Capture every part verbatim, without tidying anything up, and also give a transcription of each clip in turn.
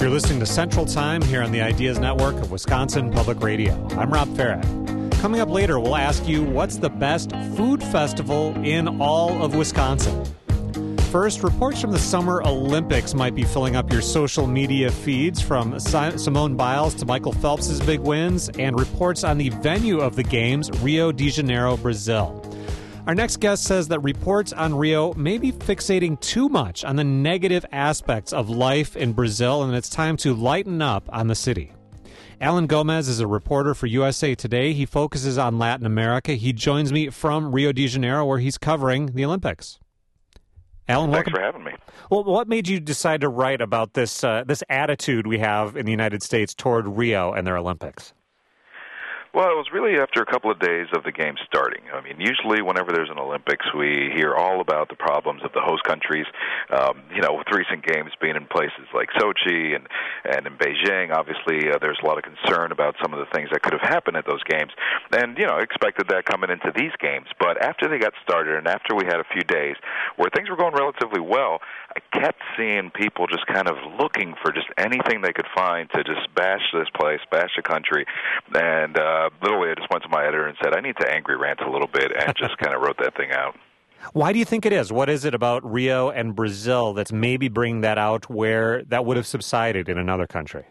You're listening to Central Time here on the Ideas Network of Wisconsin Public Radio. I'm Rob Farrett. Coming up later, we'll ask you what's the best food festival in all of Wisconsin. First, reports from the Summer Olympics might be filling up your social media feeds, from Simone Biles to Michael Phelps' big wins, and reports on the venue of the Games, Rio de Janeiro, Brazil. Our next guest says that reports on Rio may be fixating too much on the negative aspects of life in Brazil, and it's time to lighten up on the city. Alan Gomez is a reporter for U S A Today. He focuses on Latin America. He joins me from Rio de Janeiro, where he's covering the Olympics. Alan, Thanks welcome. for having me. Well, what made you decide to write about this uh, this attitude we have in the United States toward Rio and their Olympics? Well, it was really after a couple of days of the games starting. I mean, usually whenever there's an Olympics, we hear all about the problems of the host countries. Um, you know, with recent games being in places like Sochi and, and in Beijing, obviously uh, there's a lot of concern about some of the things that could have happened at those games. And, you know, expected that coming into these games. But after they got started and after we had a few days where things were going relatively well, I kept seeing people just kind of looking for just anything they could find to just bash this place, bash the country. And, uh, Uh, literally, I just went to my editor and said, I need to angry rant a little bit, and just kind of wrote that thing out. Why do you think it is? What is it about Rio and Brazil that's maybe bringing that out where that would have subsided in another country?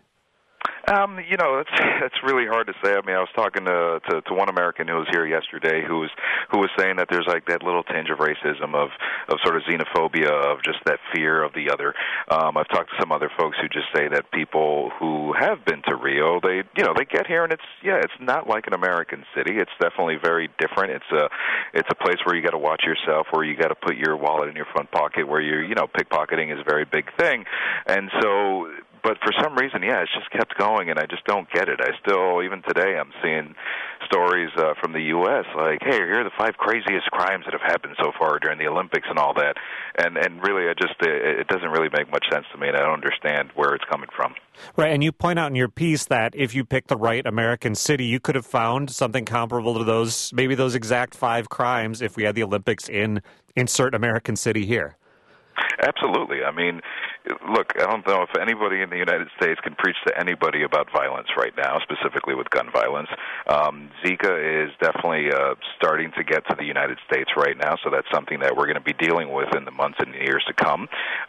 Um, you know, it's it's really hard to say. I mean, I was talking to, to to one American who was here yesterday, who was who was saying that there's like that little tinge of racism, of of sort of xenophobia, of just that fear of the other. Um, I've talked to some other folks who just say that people who have been to Rio, they you know they get here and it's yeah, it's not like an American city. It's definitely very different. It's a it's a place where you got to watch yourself, where you got to put your wallet in your front pocket, where you you know pickpocketing is a very big thing, and so. But for some reason, yeah, it's just kept going, and I just don't get it. I still, even today, I'm seeing stories uh, from the U S like, hey, here are the five craziest crimes that have happened so far during the Olympics and all that. And and really, I just it, it doesn't really make much sense to me, and I don't understand where it's coming from. Right, and you point out in your piece that if you picked the right American city, you could have found something comparable to those, maybe those exact five crimes if we had the Olympics in insert American city here. Absolutely. I mean, look, I don't know if anybody in the United States can preach to anybody about violence right now, specifically with gun violence. Um, Zika is definitely uh, starting to get to the United States right now, so that's something that we're going to be dealing with in the months and years to come.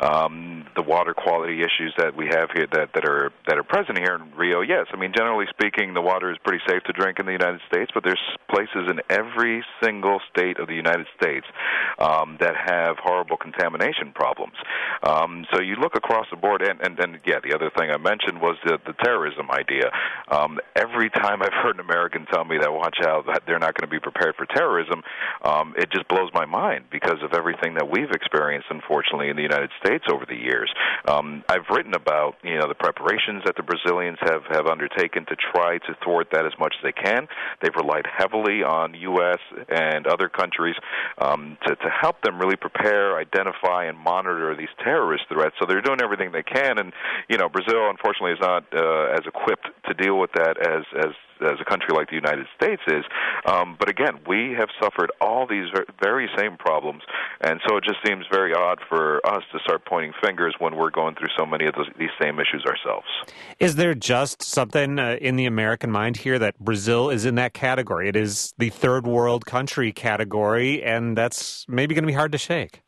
Um, the water quality issues that we have here that, that are that are present here in Rio, yes. I mean, generally speaking, the water is pretty safe to drink in the United States, but there's places in every single state of the United States um, that have horrible contamination problems. Um, so you look across the board, and, and then, yeah, the other thing I mentioned was the, the terrorism idea. Um, every time I've heard an American tell me that, watch out, that they're not going to be prepared for terrorism, um, it just blows my mind because of everything that we've experienced, unfortunately, in the United States over the years. Um, I've written about, you know, the preparations that the Brazilians have, have undertaken to try to thwart that as much as they can. They've relied heavily on U S and other countries um, to, to help them really prepare, identify, and monitor these terrorist threats. So they're doing everything they can, and you know, Brazil unfortunately is not uh, as equipped to deal with that as as as a country like the United States is. Um, but again, we have suffered all these very same problems, and so it just seems very odd for us to start pointing fingers when we're going through so many of those, these same issues ourselves. Is there just something uh, in the American mind here that Brazil is in that category? It is the third world country category, and that's maybe going to be hard to shake.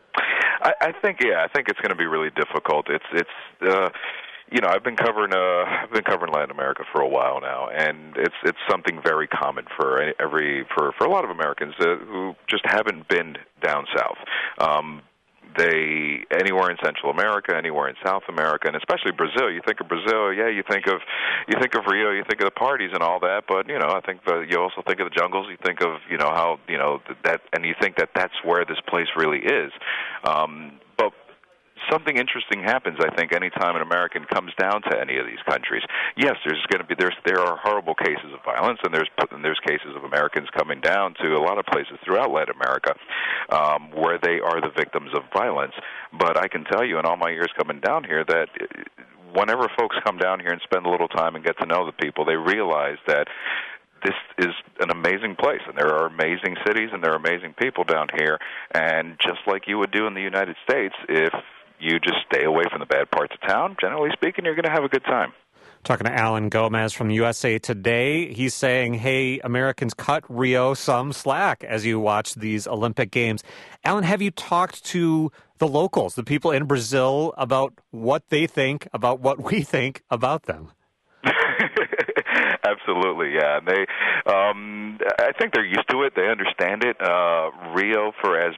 I, I think, yeah, I think it's going to be really difficult. It's, it's, uh, you know, I've been covering, uh, I've been covering Latin America for a while now, and it's, it's something very common for every, for, for a lot of Americans uh, who just haven't been down south. Um, They anywhere in Central America, anywhere in South America, and especially Brazil. You think of Brazil, yeah. You think of you think of Rio. You think of the parties and all that. But you know, I think the, you also think of the jungles. You think of you know how you know that, and you think that that's where this place really is. Um, but something interesting happens, I think, anytime an American comes down to any of these countries. Yes, there's going to be there's there are horrible cases of violence, and there's and there's cases of Americans coming down to a lot of places throughout Latin America um, where they are the victims of violence. But I can tell you, in all my years coming down here, that whenever folks come down here and spend a little time and get to know the people, they realize that this is an amazing place, and there are amazing cities, and there are amazing people down here. And just like you would do in the United States, if you just stay away from the bad parts of town. Generally speaking, you're going to have a good time. Talking to Alan Gomez from U S A Today. He's saying, hey, Americans, cut Rio some slack as you watch these Olympic Games. Alan, have you talked to the locals, the people in Brazil, about what they think about what we think about them? Absolutely, yeah. And they, um, I think they're used to it. They understand it. Uh, Rio, for as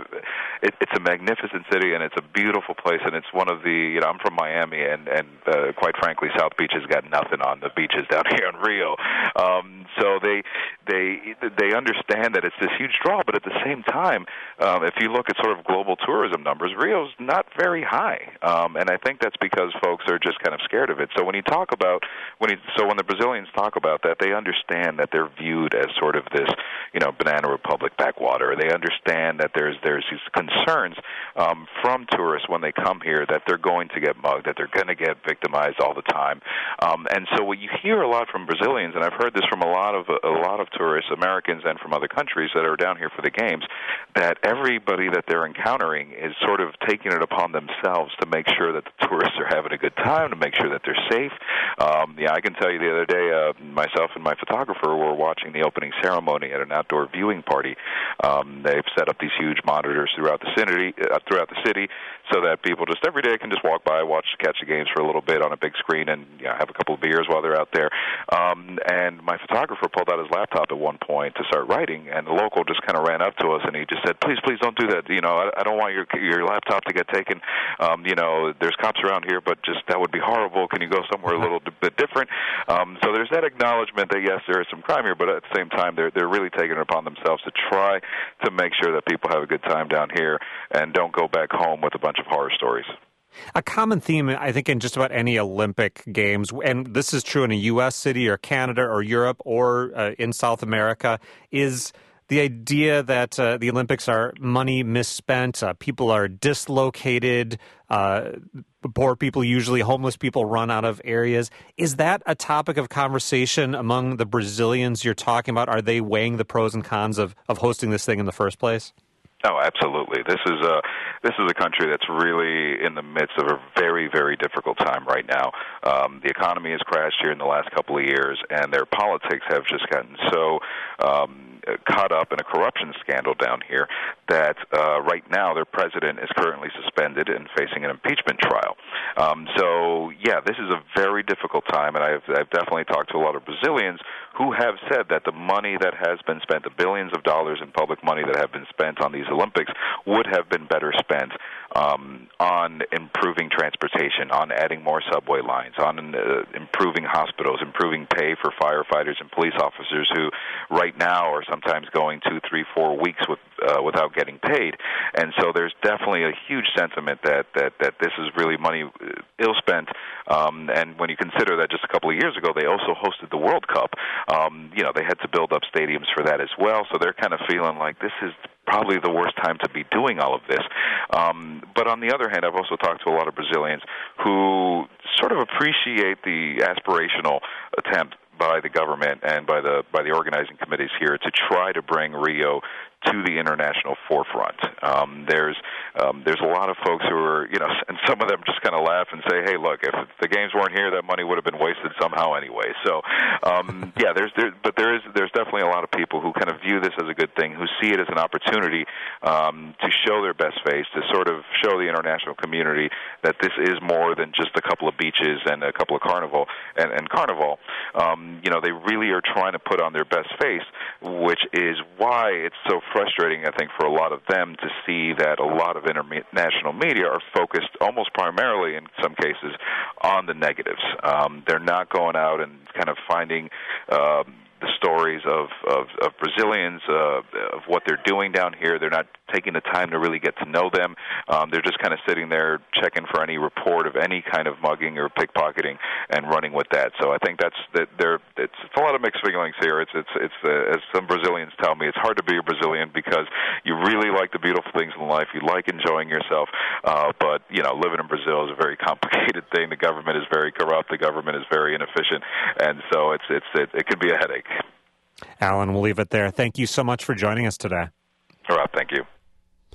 it, it's a magnificent city and it's a beautiful place, and it's one of the. You know, I'm from Miami, and and uh, quite frankly, South Beach has got nothing on the beaches down here in Rio. Um, so they they they understand that it's this huge draw, but at the same time, um, if you look at sort of global tourism numbers, Rio's not very high, um, and I think that's because folks are just kind of scared of it. So when you talk about when you, so when the Brazilians talk about that, they understand that they're viewed as sort of this, you know, Banana Republic backwater. They understand that there's there's these concerns um, from tourists when they come here that they're going to get mugged, that they're going to get victimized all the time. Um, and so what you hear a lot from Brazilians, and I've heard this from a lot of a lot of tourists, Americans and from other countries that are down here for the games, that everybody that they're encountering is sort of taking it upon themselves to make sure that the tourists are having a good time, to make sure that they're safe. Um, yeah, I can tell you the other day, uh, myself and my photographer were watching the opening ceremony at an outdoor viewing party. Um, they've set up these huge monitors throughout the city, uh, throughout the city, so that people just every day can just walk by, watch, catch the games for a little bit on a big screen, and you know, have a couple of beers while they're out there. Um, and my photographer pulled out his laptop at one point to start writing, and the local just kind of ran up to us, and he just said, "Please, please don't do that. You know, I, I don't want your your laptop to get taken. Um, you know, there's cops around here, but just that would be horrible. Can you go somewhere a little bit different?" Um, so there's that acknowledgement that yes, there is some crime here, but at the same time, they're they're really taking it upon themselves to try to make sure that people have a good time down here and don't go back home with a bunch of horror stories. A common theme, I think, in just about any Olympic Games, and this is true in a U S city or Canada or Europe or uh, in South America, is the idea that uh, the Olympics are money misspent, uh, people are dislocated, uh, poor people, usually homeless people, run out of areas. Is that a topic of conversation among the Brazilians you're talking about? Are they weighing the pros and cons of, of hosting this thing in the first place? Oh, absolutely. This is a this is a country that's really in the midst of a very, very difficult time right now. Um, the economy has crashed here in the last couple of years, and their politics have just gotten so um, caught up in a corruption scandal down here that uh, right now their president is currently suspended and facing an impeachment trial. Um, so, yeah, this is a very difficult time, and I've, I've definitely talked to a lot of Brazilians who have said that the money that has been spent, the billions of dollars in public money that have been spent on these Olympics, would have been better spent um, on improving transportation, on adding more subway lines, on uh, improving hospitals, improving pay for firefighters and police officers who right now are sometimes going two, three, four weeks with, uh, without getting paid. And so there's definitely a huge sentiment that, that, that this is really money ill spent. Um, and when you consider that just a couple of years ago they also hosted the World Cup, um, you know, they had to build up stadiums for that as well. So they're kind of feeling like this is probably the worst time to be doing all of this. Um, but on the other hand, I've also talked to a lot of Brazilians who sort of appreciate the aspirational attempt by the government and by the by the organizing committees here to try to bring Rio to the international forefront. Um, there's um, there's a lot of folks who are, you know, and some of them just kind of laugh and say, hey, look, if the games weren't here, that money would have been wasted somehow anyway. So, um, yeah, there's there, but there is there's definitely a lot of people who kind of view this as a good thing, who see it as an opportunity um, to show their best face, to sort of show the international community that this is more than just a couple of beaches and a couple of carnival and, and carnival. Um, you know, they really are trying to put on their best face, which is why it's so frustrating, I think, for a lot of them to see that a lot of international media are focused almost primarily, in some cases, on the negatives. Um, they're not going out and kind of finding um, the stories of, of, of Brazilians, uh, of what they're doing down here. They're not taking the time to really get to know them. Um, they're just kind of sitting there checking for any report of any kind of mugging or pickpocketing and running with that. So I think that's that. There, it's, it's a lot of mixed feelings here. It's it's it's uh, as some Brazilians tell me, it's hard to be a Brazilian because you really like the beautiful things in life. You like enjoying yourself, uh, but you know, living in Brazil is a very complicated thing. The government is very corrupt. The government is very inefficient, and so it's it's it, it can be a headache. Alan, we'll leave it there. Thank you so much for joining us today. All right, thank you.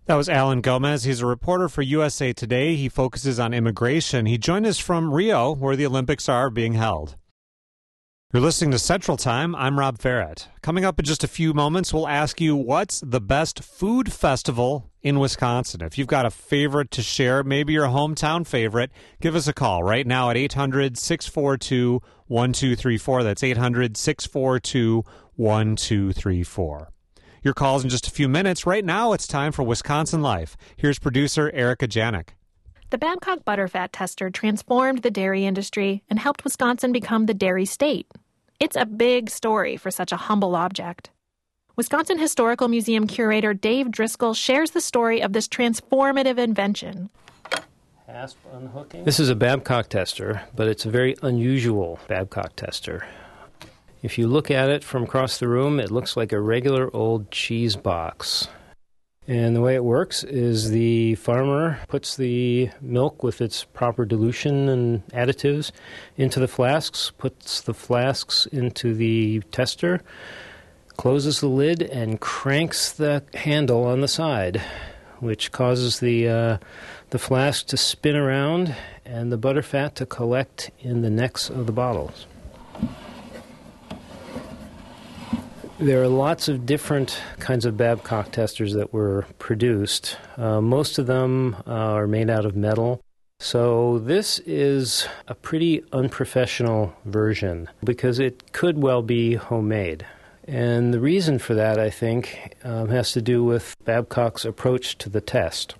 That was Alan Gomez. He's a reporter for U S A Today. He focuses on immigration. He joined us from Rio, where the Olympics are being held. You're listening to Central Time. I'm Rob Ferret. Coming up in just a few moments, we'll ask you what's the best food festival in Wisconsin. If you've got a favorite to share, maybe your hometown favorite, give us a call right now at eight hundred, six four two, one two three four. That's eight hundred, six four two, one two three four. Your calls in just a few minutes. Right now, it's time for Wisconsin Life. Here's producer Erica Janik. The Babcock Butterfat Tester transformed the dairy industry and helped Wisconsin become the dairy state. It's a big story for such a humble object. Wisconsin Historical Museum curator Dave Driscoll shares the story of this transformative invention. Hasp unhooking. This is a Babcock tester, but it's a very unusual Babcock tester. If you look at it from across the room, it looks like a regular old cheese box. And the way it works is the farmer puts the milk with its proper dilution and additives into the flasks, puts the flasks into the tester, closes the lid, and cranks the handle on the side, which causes the uh, the flask to spin around and the butterfat to collect in the necks of the bottles. There are lots of different kinds of Babcock testers that were produced. Uh, most of them uh, are made out of metal. So this is a pretty unprofessional version because it could well be homemade. And the reason for that, I think, um, has to do with Babcock's approach to the test.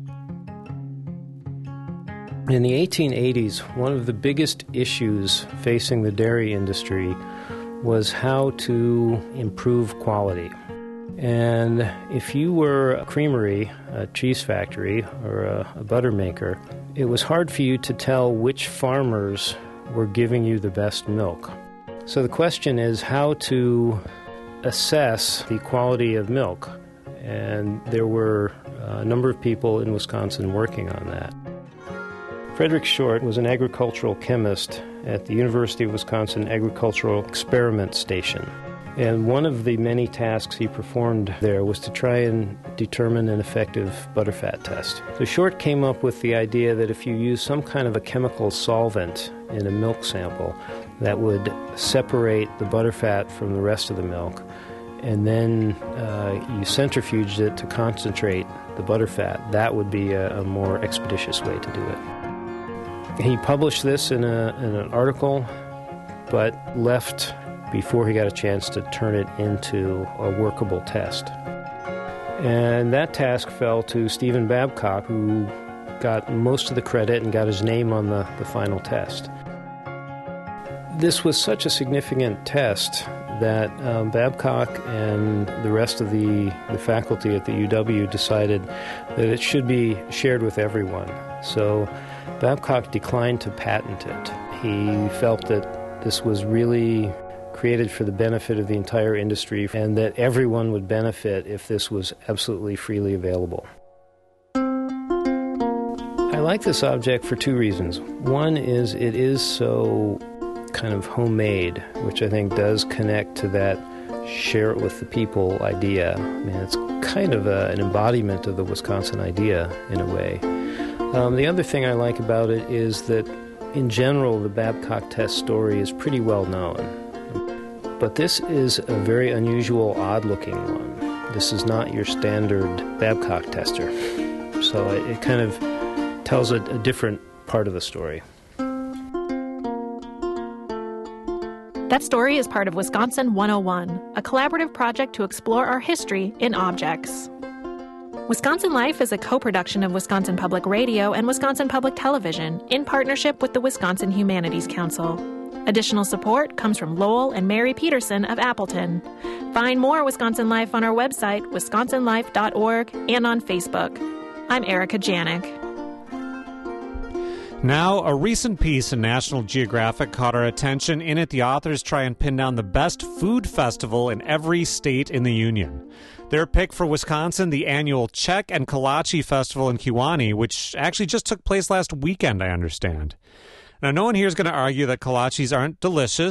In the eighteen eighties, one of the biggest issues facing the dairy industry was how to improve quality. And if you were a creamery, a cheese factory, or a, a butter maker, it was hard for you to tell which farmers were giving you the best milk. So the question is how to assess the quality of milk. And there were a number of people in Wisconsin working on that. Frederick Short was an agricultural chemist at the University of Wisconsin Agricultural Experiment Station. And one of the many tasks he performed there was to try and determine an effective butterfat test. So Short came up with the idea that if you use some kind of a chemical solvent in a milk sample, that would separate the butterfat from the rest of the milk, and then uh, you centrifuged it to concentrate the butterfat, that would be a, a more expeditious way to do it. He published this in, a, in an article, but left before he got a chance to turn it into a workable test. And that task fell to Stephen Babcock, who got most of the credit and got his name on the, the final test. This was such a significant test that um, Babcock and the rest of the, the faculty at the U W decided that it should be shared with everyone. So Babcock declined to patent it. He felt that this was really created for the benefit of the entire industry and that everyone would benefit if this was absolutely freely available. I like this object for two reasons. One is it is so kind of homemade, which I think does connect to that share it with the people idea. I mean, it's kind of a, an embodiment of the Wisconsin idea in a way. Um, the other thing I like about it is that, in general, the Babcock test story is pretty well known. But this is a very unusual, odd-looking one. This is not your standard Babcock tester. So it, it kind of tells a, a different part of the story. That story is part of Wisconsin one oh one, a collaborative project to explore our history in objects. Wisconsin Life is a co-production of Wisconsin Public Radio and Wisconsin Public Television in partnership with the Wisconsin Humanities Council. Additional support comes from Lowell and Mary Peterson of Appleton. Find more Wisconsin Life on our website, wisconsin life dot org, and on Facebook. I'm Erica Janik. Now, a recent piece in National Geographic caught our attention. In it, the authors try and pin down the best food festival in every state in the Union. Their pick for Wisconsin, the annual Czech and Kolache Festival in Kewanee, which actually just took place last weekend, I understand. Now, no one here is going to argue that kolaches aren't delicious,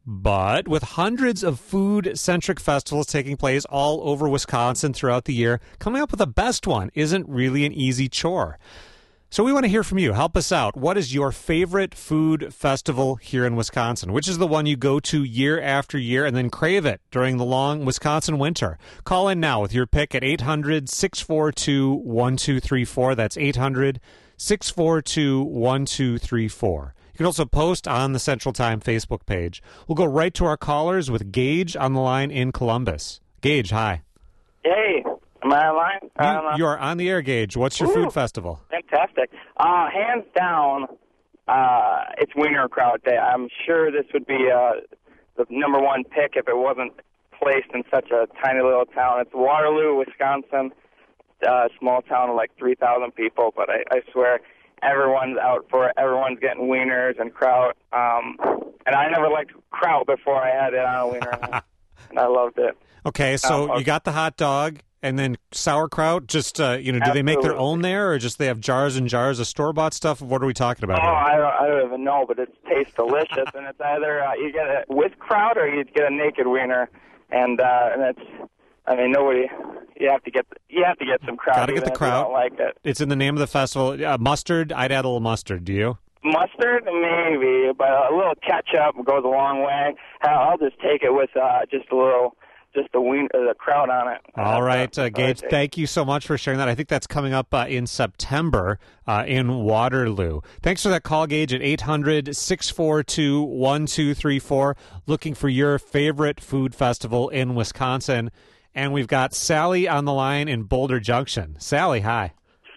But with hundreds of food-centric festivals taking place all over Wisconsin throughout the year, coming up with the best one isn't really an easy chore. So we want to hear from you. Help us out. What is your favorite food festival here in Wisconsin? Which is the one you go to year after year and then crave it during the long Wisconsin winter? Call in now with your pick at eight hundred, six four two, one two three four. That's eight hundred, six four two, one two three four. You can also post on the Central Time Facebook page. We'll go right to our callers with Gage on the line in Columbus. Gage, hi. Hey, am I online? You, Um, you are on the air, Gage. What's your Ooh. food festival? Fantastic. Uh, hands down, uh, it's Wiener Kraut Day. I'm sure this would be uh, the number one pick if it wasn't placed in such a tiny little town. It's Waterloo, Wisconsin, uh, small town of like three thousand people, but I, I swear everyone's out for it. Everyone's getting wieners and kraut. Um, and I never liked kraut before I had it on a wiener, and I loved it. Okay, so Um, you got the hot dog and then sauerkraut. Just, uh, you know, do they make their Absolutely. own there or just they have jars and jars of store-bought stuff? What are we talking about Oh, here? I don't, I don't even know, but it tastes delicious, and it's either uh, you get it with kraut or you get a naked wiener, and uh, and it's, I mean, nobody, you have to get, you have to get some kraut. Gotta get the even if you kraut. don't like it. It's in the name of the festival. Uh, mustard, I'd add a little mustard. Do you? Mustard, maybe, but a little ketchup goes a long way. I'll just take it with uh, just a little, just the wiener, the kraut on it. All right, uh, That's Gage, what I thank you so much for sharing that. I think that's coming up uh, in September uh, in Waterloo. Thanks for that call, Gage, at eight hundred, six four two, one two three four, looking for your favorite food festival in Wisconsin. And we've got Sally on the line in Boulder Junction. Sally, hi.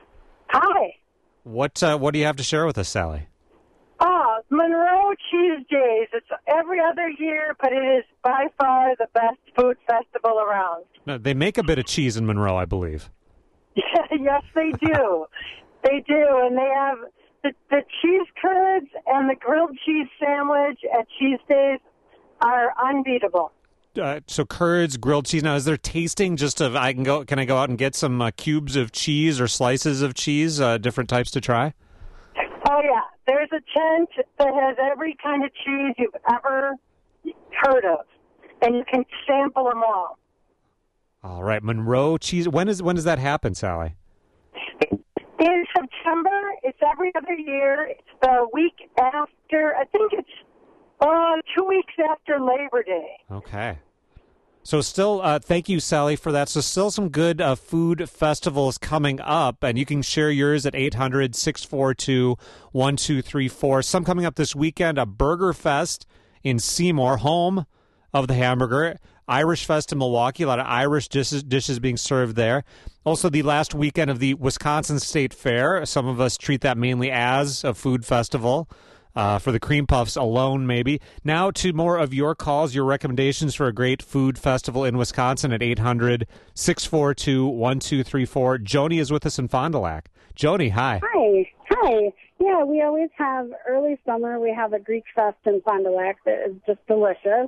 Hi. What uh, what do you have to share with us, Sally? Oh, Monroe Cheese Days. It's every other year, but it is by far the best food festival around. No, they make a bit of cheese in Monroe, I believe. Yes, they do. They do, and they have the, the cheese curds and the grilled cheese sandwich at Cheese Days are unbeatable. Uh, so curds, grilled cheese. Now, is there tasting? Just of I can go. Can I go out and get some uh, cubes of cheese or slices of cheese? Uh, different types to try. Oh, yeah. There's a tent that has every kind of cheese you've ever heard of, and you can sample them all. All right, Monroe cheese. When is when does that happen, Sally? In September, it's every other year. It's the week after, I think it's uh, two weeks after Labor Day. Okay. So still, uh, thank you, Sally, for that. So still some good uh, food festivals coming up, and you can share yours at eight hundred, six four two, one two three four. Some coming up this weekend, a Burger Fest in Seymour, home of the hamburger. Irish Fest in Milwaukee, a lot of Irish dishes, dishes being served there. Also, the last weekend of the Wisconsin State Fair. Some of us treat that mainly as a food festival. Uh, for the cream puffs alone, maybe. Now to more of your calls, your recommendations for a great food festival in Wisconsin at eight hundred, six four two, one two three four. Joni is with us in Fond du Lac. Joni, hi. Hi. Hi. Yeah, we always have early summer. We have a Greek Fest in Fond du Lac that is just delicious.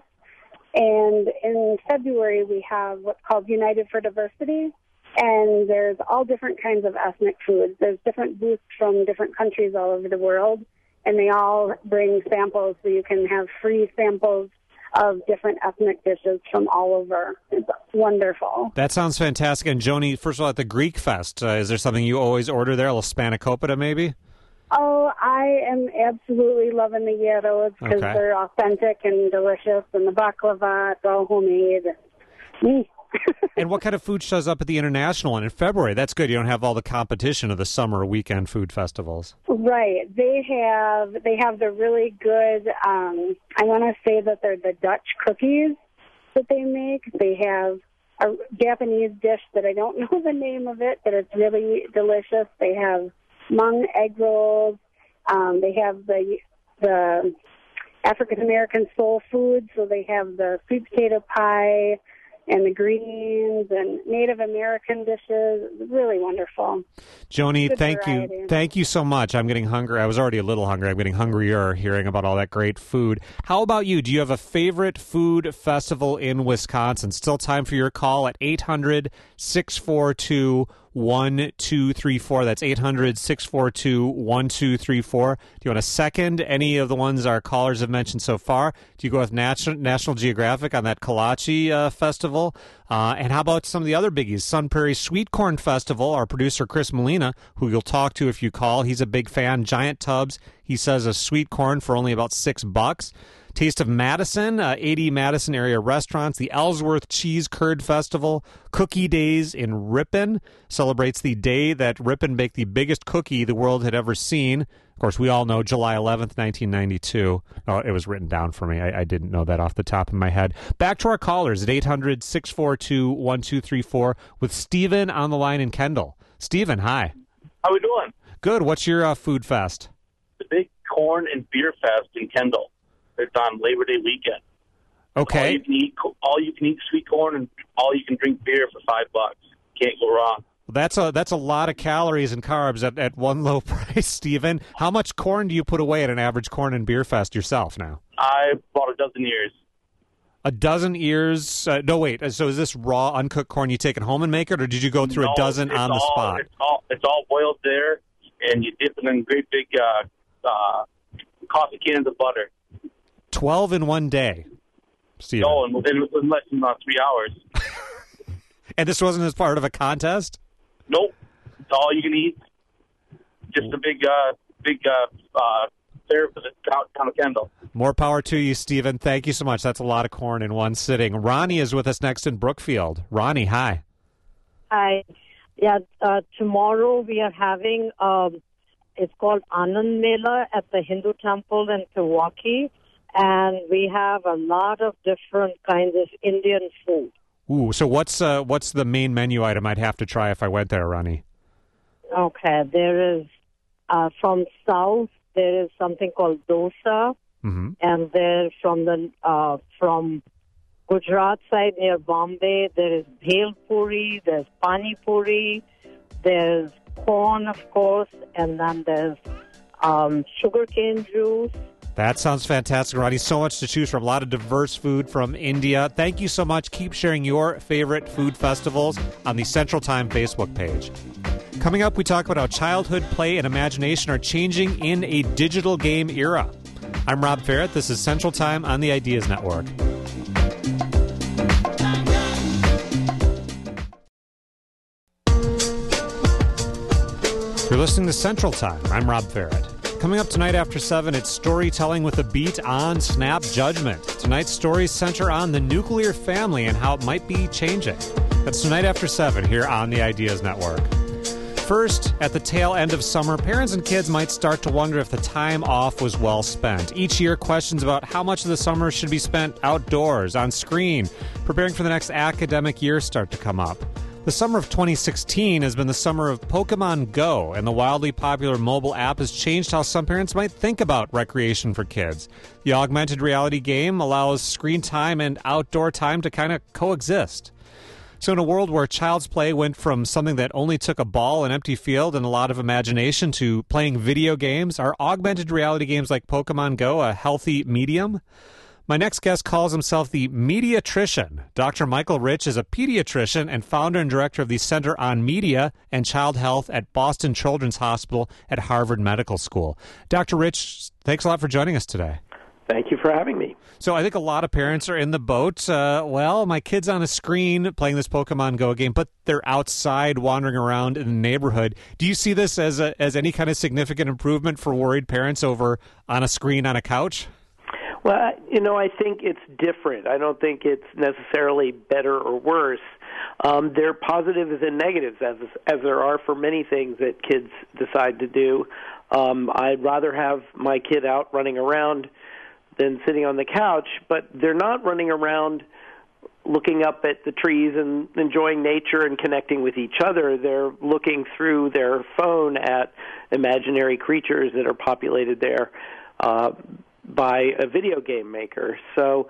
And in February, we have what's called United for Diversity. And there's all different kinds of ethnic foods. There's different booths from different countries all over the world. And they all bring samples, so you can have free samples of different ethnic dishes from all over. It's wonderful. That sounds fantastic. And Joni, first of all, at the Greek Fest, uh, is there something you always order there? A little spanakopita, maybe? Oh, I am absolutely loving the gyros because Okay. they're authentic and delicious, and the baklava, it's all homemade. Mm. And what kind of food shows up at the International one in February? That's good. You don't have all the competition of the summer weekend food festivals. Right. They have they have the really good, um, I want to say that they're the Dutch cookies that they make. They have a Japanese dish that I don't know the name of it, but it's really delicious. They have mung egg rolls. Um, they have the the African-American soul food, so they have the sweet potato pie and the greens and Native American dishes. Really wonderful. Joni, Good thank variety. you. Thank you so much. I'm getting hungry. I was already a little hungry. I'm getting hungrier hearing about all that great food. How about you? Do you have a favorite food festival in Wisconsin? Still time for your call at eight hundred, six four two, one two three four. That's eight hundred, six four two, one two three four. Do you want to second any of the ones our callers have mentioned so far? Do you go with National, National Geographic on that Kolache uh, festival? Uh, and how about some of the other biggies? Sun Prairie Sweet Corn Festival. Our producer, Chris Molina, who you'll talk to if you call, he's a big fan. Giant tubs, he says, of sweet corn for only about six bucks. Taste of Madison, uh, eighty Madison area restaurants. The Ellsworth Cheese Curd Festival. Cookie Days in Ripon celebrates the day that Ripon baked the biggest cookie the world had ever seen. Of course, we all know July eleventh, nineteen ninety-two. Oh, it was written down for me. I, I didn't know that off the top of my head. Back to our callers at eight hundred, six four two, one two three four with Stephen on the line in Kendall. Stephen, hi. How we doing? Good. What's your uh, food fest? The big corn and beer fest in Kendall. It's on Labor Day weekend. Okay. All you can eat, all you can eat sweet corn and all you can drink beer for five bucks. Can't go wrong. Well, that's a that's a lot of calories and carbs at, at one low price, Stephen. How much corn do you put away at an average corn and beer fest yourself now? I bought a dozen ears. A dozen ears? Uh, no, wait. So is this raw, uncooked corn you take it home and make it, or did you go through no, a dozen on the all, spot? It's all, it's all boiled there, and you dip it in great big uh, uh, coffee cans of butter. Twelve in one day, Stephen. No, in, in, in less than uh, three hours. And this wasn't as part of a contest? Nope. It's all you can eat. Just a big, uh, big uh, uh, fair for the town, town of Kendall. More power to you, Stephen. Thank you so much. That's a lot of corn in one sitting. Ronnie is with us next in Brookfield. Ronnie, hi. Hi. Yeah, uh, tomorrow we are having, um, it's called Anand Mela at the Hindu temple in Milwaukee. And we have a lot of different kinds of Indian food. Ooh, so what's uh, what's the main menu item I'd have to try if I went there, Ronnie? Okay, there is, uh, from south, there is something called dosa. Mm-hmm. And there from the, uh, from Gujarat side near Bombay, there is bhel puri, there's pani puri, there's corn, of course, and then there's um, sugarcane juice. That sounds fantastic, Ronnie. So much to choose from. A lot of diverse food from India. Thank you so much. Keep sharing your favorite food festivals on the Central Time Facebook page. Coming up, we talk about how childhood play and imagination are changing in a digital game era. I'm Rob Ferrett. This is Central Time on the Ideas Network. You're listening to Central Time. I'm Rob Ferrett. Coming up tonight after seven, it's Storytelling with a Beat on Snap Judgment. Tonight's stories center on the nuclear family and how it might be changing. That's tonight after seven here on the Ideas Network. First, at the tail end of summer, parents and kids might start to wonder if the time off was well spent. Each year, questions about how much of the summer should be spent outdoors, on screen, preparing for the next academic year start to come up. The summer of twenty sixteen has been the summer of Pokemon Go, and the wildly popular mobile app has changed how some parents might think about recreation for kids. The augmented reality game allows screen time and outdoor time to kind of coexist. So in a world where child's play went from something that only took a ball, an empty field, and a lot of imagination to playing video games, are augmented reality games like Pokemon Go a healthy medium? My next guest calls himself the Mediatrician. Doctor Michael Rich is a pediatrician and founder and director of the Center on Media and Child Health at Boston Children's Hospital at Harvard Medical School. Doctor Rich, thanks a lot for joining us today. Thank you for having me. So I think a lot of parents are in the boat. Uh, well, my kid's on a screen playing this Pokemon Go game, but they're outside wandering around in the neighborhood. Do you see this as a, as any kind of significant improvement for worried parents over on a screen on a couch? Well, you know, I think it's different. I don't think it's necessarily better or worse. Um, there are positives and negatives, as as there are for many things that kids decide to do. Um, I'd rather have my kid out running around than sitting on the couch, but they're not running around looking up at the trees and enjoying nature and connecting with each other. They're looking through their phone at imaginary creatures that are populated there uh, by a video game maker. So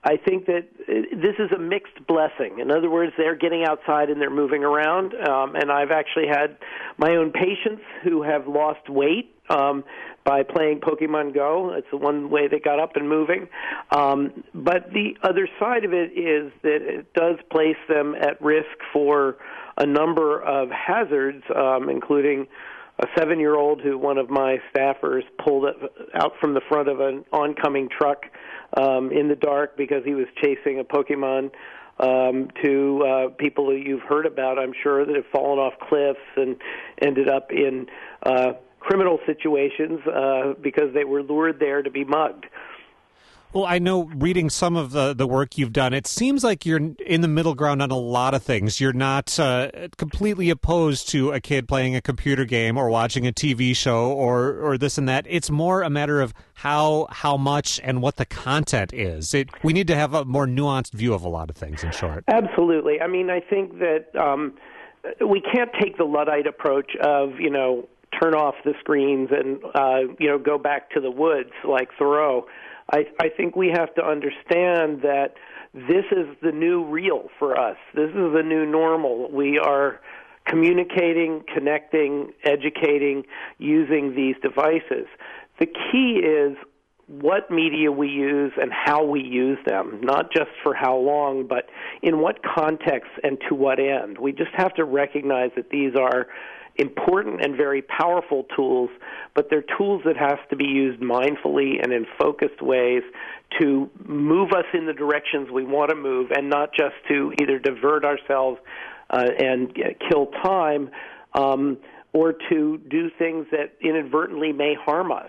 I think that this is a mixed blessing. In other words, they're getting outside and they're moving around. Um, and I've actually had my own patients who have lost weight um, by playing Pokemon Go. It's the one way they got up and moving. Um, but the other side of it is that it does place them at risk for a number of hazards, um, including a seven-year-old who one of my staffers pulled out from the front of an oncoming truck um, in the dark because he was chasing a Pokemon, um, to uh, people who you've heard about, I'm sure, that have fallen off cliffs and ended up in uh, criminal situations uh, because they were lured there to be mugged. Well, I know reading some of the, the work you've done, it seems like you're in the middle ground on a lot of things. You're not uh, completely opposed to a kid playing a computer game or watching a T V show or, or this and that. It's more a matter of how how much and what the content is. It, we need to have a more nuanced view of a lot of things, in short. Absolutely. I mean, I think that um, we can't take the Luddite approach of, you know, turn off the screens and, uh, you know, go back to the woods like Thoreau. I, I think we have to understand that this is the new real for us. This is the new normal. We are communicating, connecting, educating, using these devices. The key is what media we use and how we use them, not just for how long, but in what context and to what end. We just have to recognize that these are important and very powerful tools, but they're tools that have to be used mindfully and in focused ways to move us in the directions we want to move and not just to either divert ourselves uh, and uh, kill time um, or to do things that inadvertently may harm us.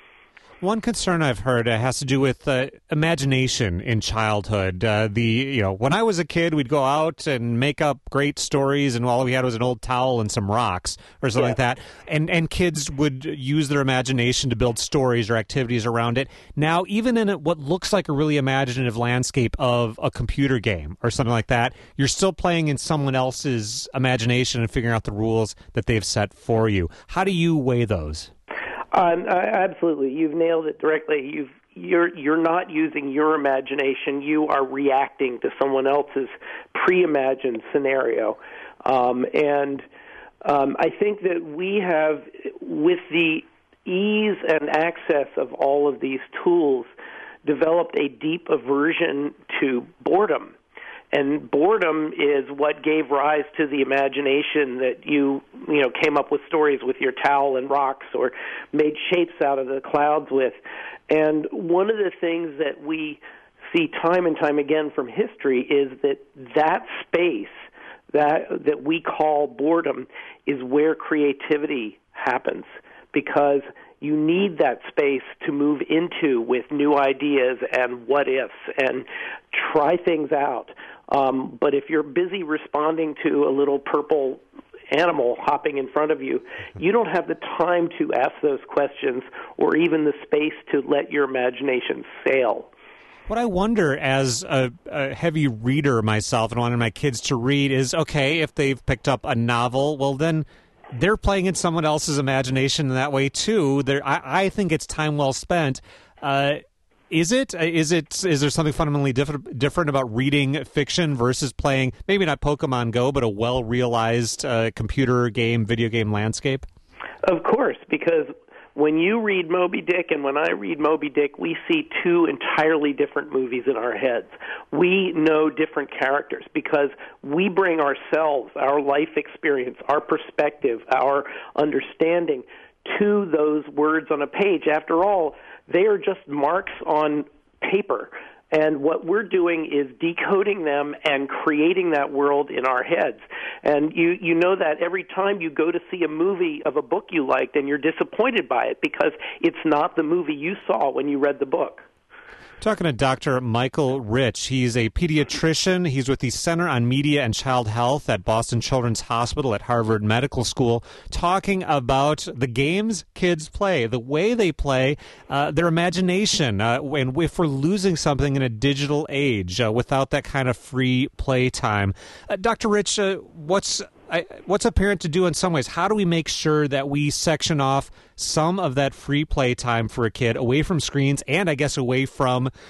One concern I've heard uh, has to do with uh, imagination in childhood. Uh, the you know, when I was a kid, we'd go out and make up great stories, and all we had was an old towel and some rocks or something yeah. like that. And and kids would use their imagination to build stories or activities around it. Now, even in a, what looks like a really imaginative landscape of a computer game or something like that, you're still playing in someone else's imagination and figuring out the rules that they've set for you. How do you weigh those? Um, uh, absolutely, you've nailed it directly. You've, you're you're not using your imagination. You are reacting to someone else's pre-imagined scenario, um, and um, I think that we have, with the ease and access of all of these tools, developed a deep aversion to boredom. And boredom is what gave rise to the imagination that you, you know, came up with stories with your towel and rocks or made shapes out of the clouds with. And one of the things that we see time and time again from history is that that space that that we call boredom is where creativity happens, because you need that space to move into with new ideas and what-ifs and try things out. Um, but if you're busy responding to a little purple animal hopping in front of you, you don't have the time to ask those questions or even the space to let your imagination sail. What I wonder, as a, a heavy reader myself and wanting my kids to read, is, okay, if they've picked up a novel, well, then they're playing in someone else's imagination in that way, too. They're, I, I think it's time well spent. Uh, is it? Is it? Is there something fundamentally different, different about reading fiction versus playing, maybe not Pokemon Go, but a well-realized uh, computer game, video game landscape? Of course, because when you read Moby Dick and when I read Moby Dick, we see two entirely different movies in our heads. We know different characters because we bring ourselves, our life experience, our perspective, our understanding to those words on a page. After all, they are just marks on paper. And what we're doing is decoding them and creating that world in our heads. And you, you know that every time you go to see a movie of a book you liked and you're disappointed by it because it's not the movie you saw when you read the book. Talking to Doctor Michael Rich. He's a pediatrician. He's with the Center on Media and Child Health at Boston Children's Hospital at Harvard Medical School, talking about the games kids play, the way they play, uh, their imagination, uh, and if we're losing something in a digital age uh, without that kind of free play time. Uh, Doctor Rich, uh, what's I, what's a parent to do in some ways? How do we make sure that we section off some of that free play time for a kid away from screens and, I guess, away from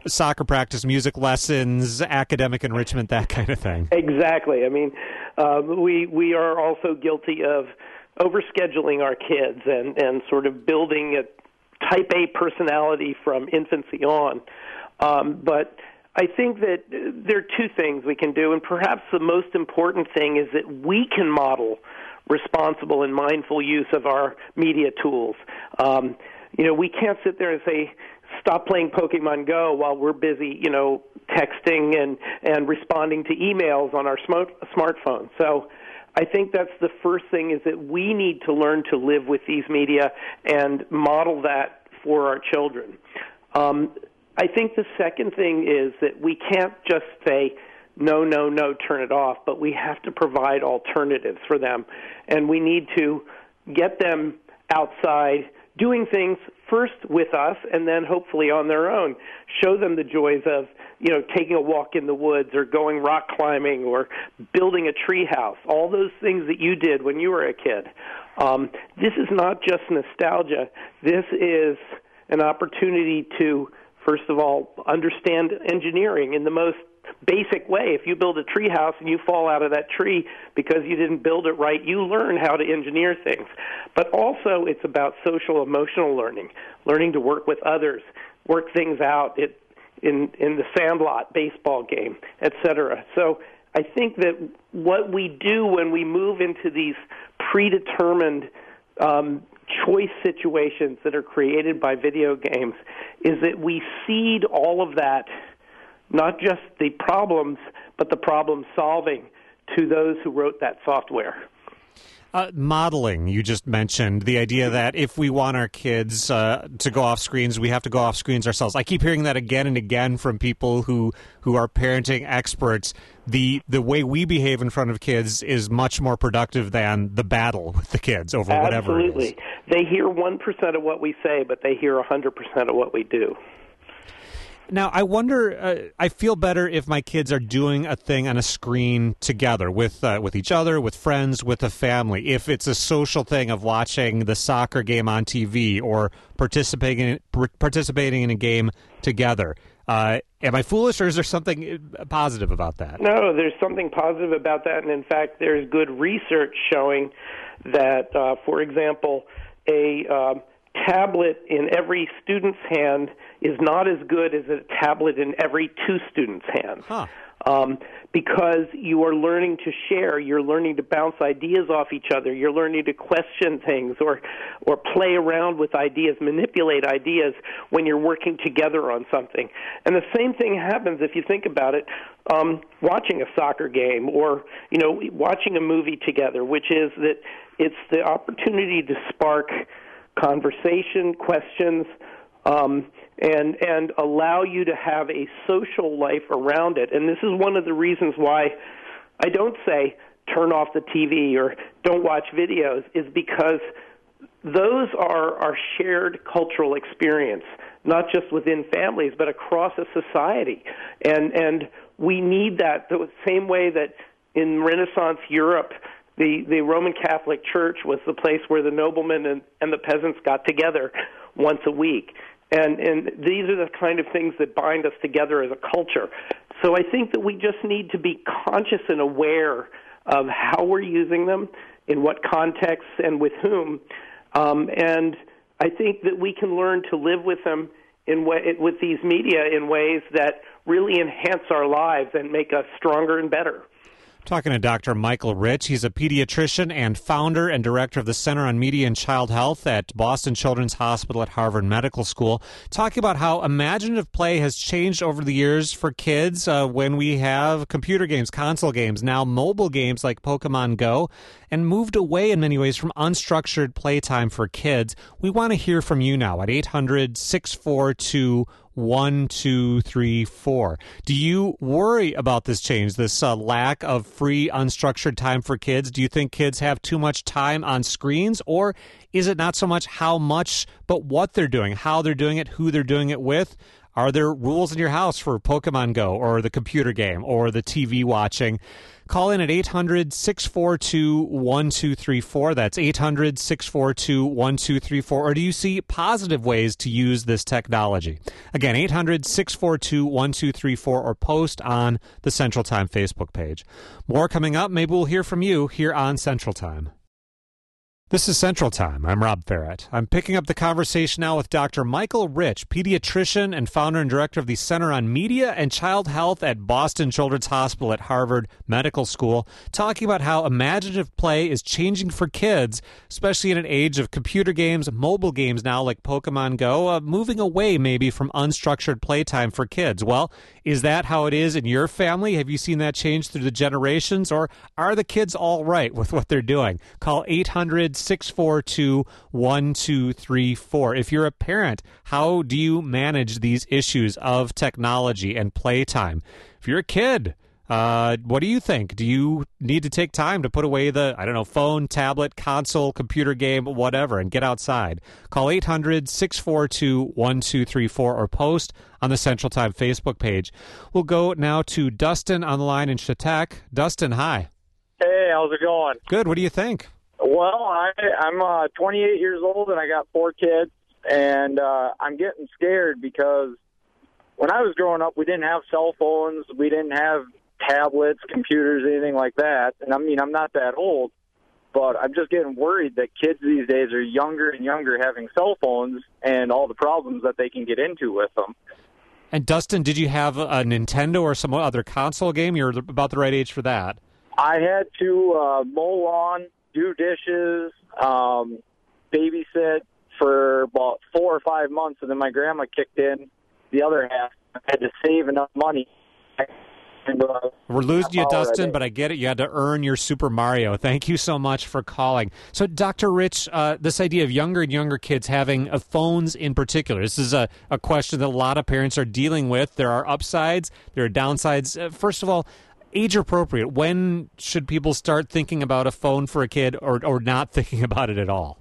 soccer practice, music lessons, academic enrichment, that kind of thing. Exactly. I mean, uh, we we are also guilty of overscheduling our kids and, and sort of building a type A personality from infancy on. Um, but I think that there are two things we can do, and perhaps the most important thing is that we can model responsible and mindful use of our media tools. Um, you know, we can't sit there and say, stop playing Pokemon Go while we're busy, you know, texting and, and responding to emails on our smart, smartphone. So I think that's the first thing, is that we need to learn to live with these media and model that for our children. Um, I think the second thing is that we can't just say, no, no, no, turn it off, but we have to provide alternatives for them. And we need to get them outside doing things first with us and then hopefully on their own. Show them the joys of, you know, taking a walk in the woods or going rock climbing or building a tree house, all those things that you did when you were a kid. Um, this is not just nostalgia. This is an opportunity to, first of all, understand engineering in the most basic way. If you build a tree house and you fall out of that tree because you didn't build it right, you learn how to engineer things. But also it's about social emotional learning, learning to work with others, work things out it, in, in the sandlot, baseball game, et cetera. So I think that what we do when we move into these predetermined um, choice situations that are created by video games is that we cede all of that, not just the problems, but the problem solving to those who wrote that software. Uh, modeling, you just mentioned, the idea that if we want our kids uh, to go off screens, we have to go off screens ourselves. I keep hearing that again and again from people who, who are parenting experts. The the way we behave in front of kids is much more productive than the battle with the kids over whatever it is. Absolutely. They hear one percent of what we say, but they hear one hundred percent of what we do. Now, I wonder, uh, I feel better if my kids are doing a thing on a screen together with uh, with each other, with friends, with a family. If it's a social thing of watching the soccer game on T V or participating in, participating in a game together. Uh, am I foolish, or is there something positive about that? No, there's something positive about that. And in fact, there's good research showing that, uh, for example, a um, tablet in every student's hand is not as good as a tablet in every two students' hands. Huh. Um, because you are learning to share, you're learning to bounce ideas off each other, you're learning to question things or or play around with ideas, manipulate ideas when you're working together on something. And the same thing happens if you think about it, um, watching a soccer game or, you know, watching a movie together, which is that it's the opportunity to spark conversation, questions, um, and and allow you to have a social life around it. And this is one of the reasons why I don't say turn off the T V or don't watch videos, is because those are our shared cultural experience, not just within families, but across a society. And and we need that the same way that in Renaissance Europe, The, the Roman Catholic Church was the place where the noblemen and, and the peasants got together once a week. And, and these are the kind of things that bind us together as a culture. So I think that we just need to be conscious and aware of how we're using them, in what contexts, and with whom. Um, and I think that we can learn to live with them in way, with these media in ways that really enhance our lives and make us stronger and better. Talking to Doctor Michael Rich. He's a pediatrician and founder and director of the Center on Media and Child Health at Boston Children's Hospital at Harvard Medical School, talking about how imaginative play has changed over the years for kids uh, when we have computer games, console games, now mobile games like Pokemon Go, and moved away in many ways from unstructured playtime for kids. We want to hear from you now at eight hundred, six four two, one two three four. Do you worry about this change, this uh, lack of free, unstructured time for kids? Do you think kids have too much time on screens, or Is it not so much how much, but what they're doing, how they're doing it, who they're doing it with? Are there rules in your house for Pokemon Go or the computer game or the T V watching? Call in at eight hundred, six four two, one two three four. That's eight hundred, six four two, one two three four. Or do you see positive ways to use this technology? Again, eight hundred, six four two, one two three four, or post on the Central Time Facebook page. More coming up. Maybe we'll hear from you here on Central Time. This is Central Time. I'm Rob Ferret. I'm picking up the conversation now with Doctor Michael Rich, pediatrician and founder and director of the Center on Media and Child Health at Boston Children's Hospital at Harvard Medical School, talking about how imaginative play is changing for kids, especially in an age of computer games, mobile games now like Pokemon Go, uh, moving away maybe from unstructured playtime for kids. Well, is that how it is in your family? Have you seen that change through the generations, or are the kids all right with what they're doing? Call eight hundred, six four two, one two three four. If you're a parent, how do you manage these issues of technology and playtime? If you're a kid, uh, what do you think? Do you need to take time to put away the, I don't know, phone, tablet, console, computer game, whatever, and get outside? Call eight hundred, six four two, one two three four or post on the Central Time Facebook page. We'll go now to Dustin on the line in Chautauqua. Dustin, hi. Hey, how's it going? Good. What do you think? Well, I, I'm uh, twenty-eight years old, and I got four kids, and uh, I'm getting scared because when I was growing up, we didn't have cell phones, we didn't have tablets, computers, anything like that. And I mean, I'm not that old, but I'm just getting worried that kids these days are younger and younger having cell phones and all the problems that they can get into with them. And Dustin, did you have a Nintendo or some other console game? You're about the right age for that. I had to uh, mow lawn, do dishes, um, babysit for about four or five months, and then my grandma kicked in the other half. I had to save enough money. And, uh, We're losing you, Dustin, but I get it. You had to earn your Super Mario. Thank you so much for calling. So, Doctor Rich, uh, this idea of younger and younger kids having uh, phones in particular, this is a, a question that a lot of parents are dealing with. There are upsides, there are downsides. Uh, first of all, age appropriate. When should people start thinking about a phone for a kid, or, or not thinking about it at all?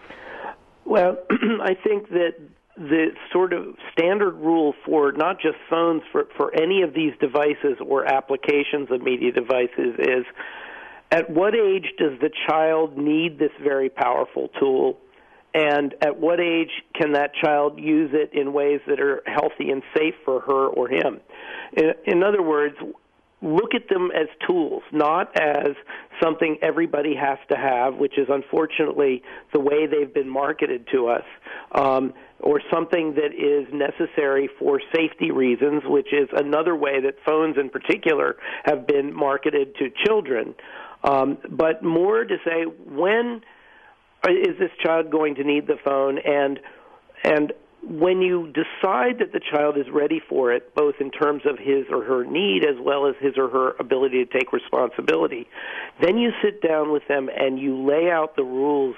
Well, I think that the sort of standard rule for not just phones, for, for any of these devices or applications of media devices is, at what age does the child need this very powerful tool, and at what age can that child use it in ways that are healthy and safe for her or him? In, in other words, look at them as tools, not as something everybody has to have, which is unfortunately the way they've been marketed to us, um, or something that is necessary for safety reasons, which is another way that phones in particular have been marketed to children. Um, but more to say, when is this child going to need the phone, and and when you decide that the child is ready for it, both in terms of his or her need as well as his or her ability to take responsibility, then you sit down with them and you lay out the rules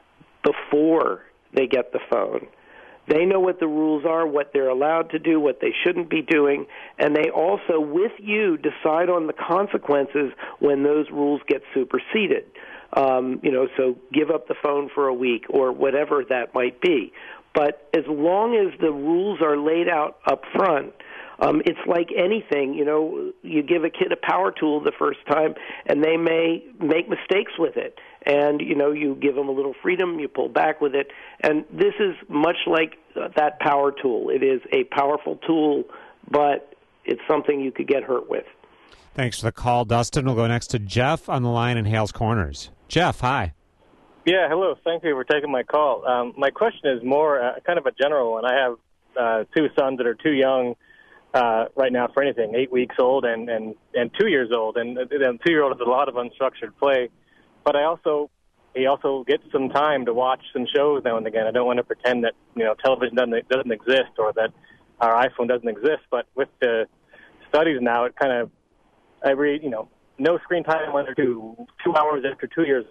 before they get the phone. They know what the rules are, what they're allowed to do, what they shouldn't be doing, and they also, with you, decide on the consequences when those rules get superseded. Um, you know, so give up the phone for a week or whatever that might be. But as long as the rules are laid out up front, um, it's like anything. You know, you give a kid a power tool the first time, and they may make mistakes with it. And, you know, you give them a little freedom, you pull back with it. And this is much like uh, that power tool. It is a powerful tool, but it's something you could get hurt with. Thanks for the call, Dustin. We'll go next to Jeff on the line in Hales Corners. Jeff, hi. Yeah, hello. Thank you for taking my call. Um, my question is more uh, kind of a general one. I have uh, two sons that are too young uh, right now for anything, eight weeks old and, and, and two years old. And the two-year-old has a lot of unstructured play. But I also, he also gets some time to watch some shows now and again. I don't want to pretend that, you know, television doesn't, doesn't exist or that our iPhone doesn't exist. But with the studies now, it kind of, every, you know, no screen time under two, two hours after two years.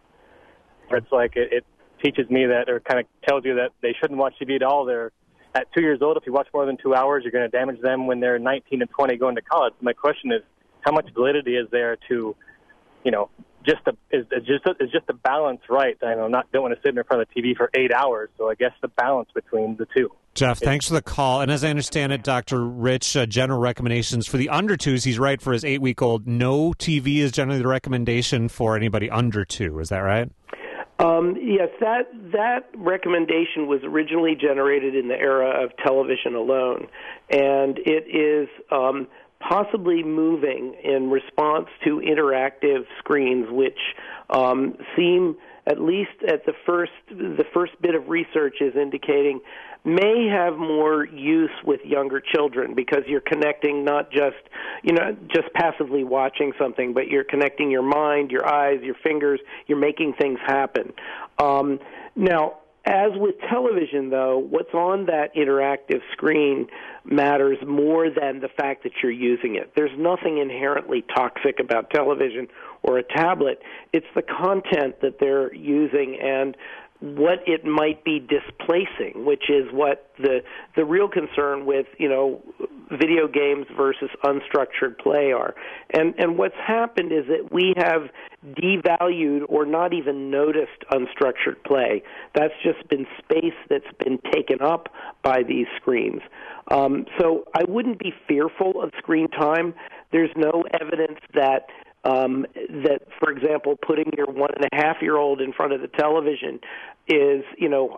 It's like it, it teaches me that, or kind of tells you that they shouldn't watch T V at all. They're at two years old. If you watch more than two hours, you're going to damage them when they're nineteen and twenty going to college. My question is, how much validity is there to you know, just the is, is just is just the balance right? I know not don't want to sit in front of the T V for eight hours, so I guess the balance between the two. Jeff, thanks for the call. And as I understand it, Doctor Rich, uh, general recommendations for the under twos, he's right, for his eight-week-old, no T V is generally the recommendation for anybody under two. Is that right? Um, yes, that that recommendation was originally generated in the era of television alone, and it is um, possibly moving in response to interactive screens, which um, seem, at least at the first the first bit of research is indicating, may have more use with younger children, because you're connecting not just, you know, just passively watching something, but you're connecting your mind, your eyes, your fingers, you're making things happen. Um, now, as with television, though, what's on that interactive screen matters more than the fact that you're using it. There's nothing inherently toxic about television or a tablet. It's the content that they're using and what it might be displacing, which is what the the real concern with, you know, video games versus unstructured play are. And and what's happened is that we have devalued or not even noticed unstructured play. That's just been space that's been taken up by these screens. Um, so I wouldn't be fearful of screen time. There's no evidence that Um, that, for example, putting your one-and-a-half-year-old in front of the television is, you know,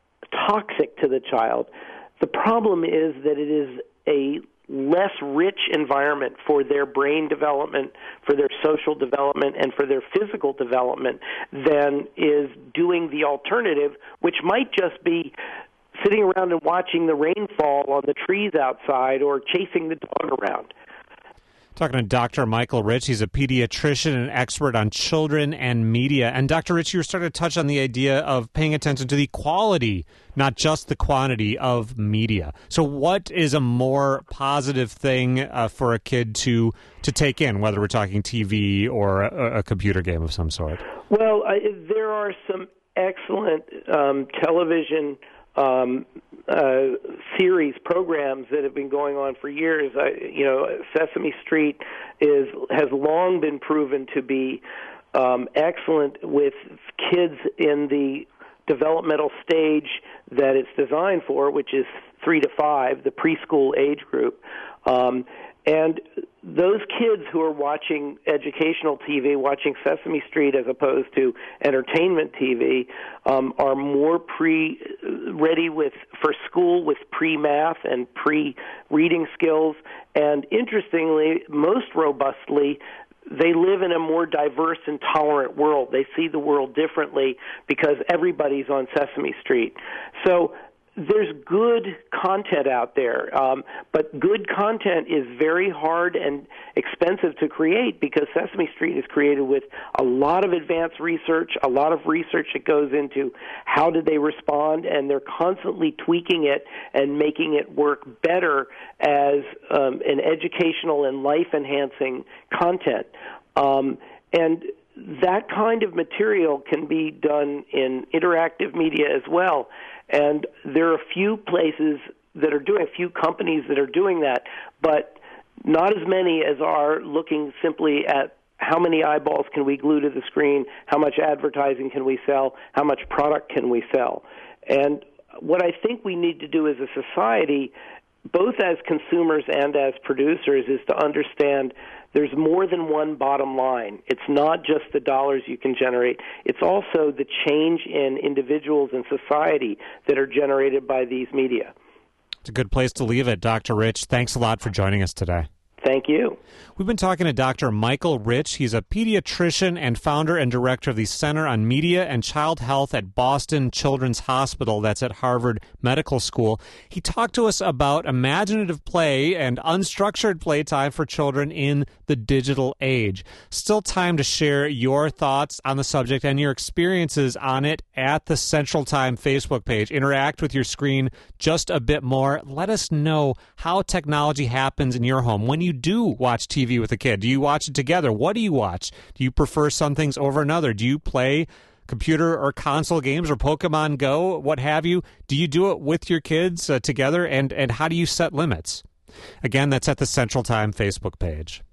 toxic to the child. The problem is that it is a less rich environment for their brain development, for their social development, and for their physical development than is doing the alternative, which might just be sitting around and watching the rain fall on the trees outside or chasing the dog around. Talking to Doctor Michael Rich. He's a pediatrician and expert on children and media. And Doctor Rich, you were starting to touch on the idea of paying attention to the quality, not just the quantity of media. So what is a more positive thing uh, for a kid to to take in, whether we're talking T V or a, a computer game of some sort? Well, I, there are some excellent um, television Um, uh, series programs that have been going on for years. I, you know, Sesame Street is has long been proven to be um, excellent with kids in the developmental stage that it's designed for, which is three to five, the preschool age group. Um, and those kids who are watching educational T V, watching Sesame Street as opposed to entertainment T V, um, are more pre ready with for school with pre-math and pre-reading skills. And interestingly, most robustly, they live in a more diverse and tolerant world. They see the world differently because everybody's on Sesame Street. So there's good content out there, um, but good content is very hard and expensive to create because Sesame Street is created with a lot of advanced research, a lot of research that goes into how did they respond, and they're constantly tweaking it and making it work better as um, an educational and life-enhancing content. Um, and that kind of material can be done in interactive media as well. And there are a few places that are doing, a few companies that are doing that, but not as many as are looking simply at how many eyeballs can we glue to the screen, how much advertising can we sell, how much product can we sell. And what I think we need to do as a society, both as consumers and as producers, is to understand there's more than one bottom line. It's not just the dollars you can generate. It's also the change in individuals and society that are generated by these media. It's a good place to leave it. Doctor Rich, thanks a lot for joining us today. Thank you. We've been talking to Doctor Michael Rich. He's a pediatrician and founder and director of the Center on Media and Child Health at Boston Children's Hospital. That's at Harvard Medical School. He talked to us about imaginative play and unstructured playtime for children in the digital age. Still time to share your thoughts on the subject and your experiences on it at the Central Time Facebook page. Interact with your screen just a bit more. Let us know how technology happens in your home. When you do watch T V with a kid, do you watch it together? What do you watch? Do you prefer some things over another? Do you play computer or console games or Pokemon Go, what have you? Do you do it with your kids uh, together? And, and how do you set limits? Again, that's at the Central Time Facebook page.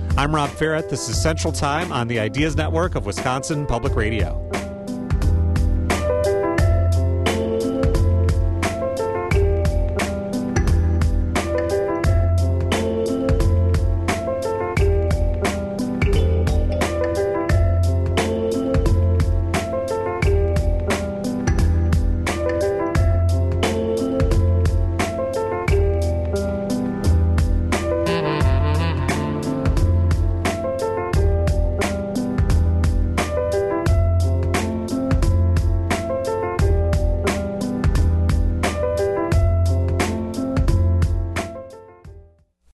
I'm Rob Ferret. This is Central Time on the Ideas Network of Wisconsin Public Radio.